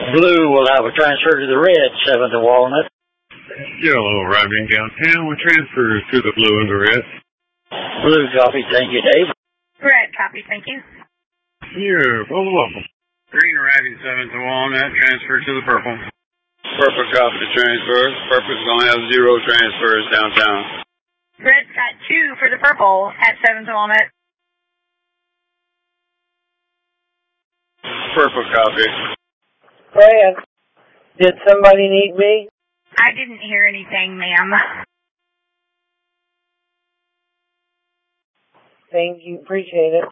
Blue will have a transfer to the red, 7th and Walnut. Yellow arriving downtown with transfers to the blue and the red. Blue copy, thank you, Dave. Red copy, thank you. You're both welcome. Green arriving 7th and Walnut, transfer to the purple. Purple copy the transfers. Purple's going to have 0 transfers downtown. Red's got 2 for the purple at 7th and Walnut. Purple copy. Fran, did somebody need me? I didn't hear anything, ma'am. Thank you, appreciate it.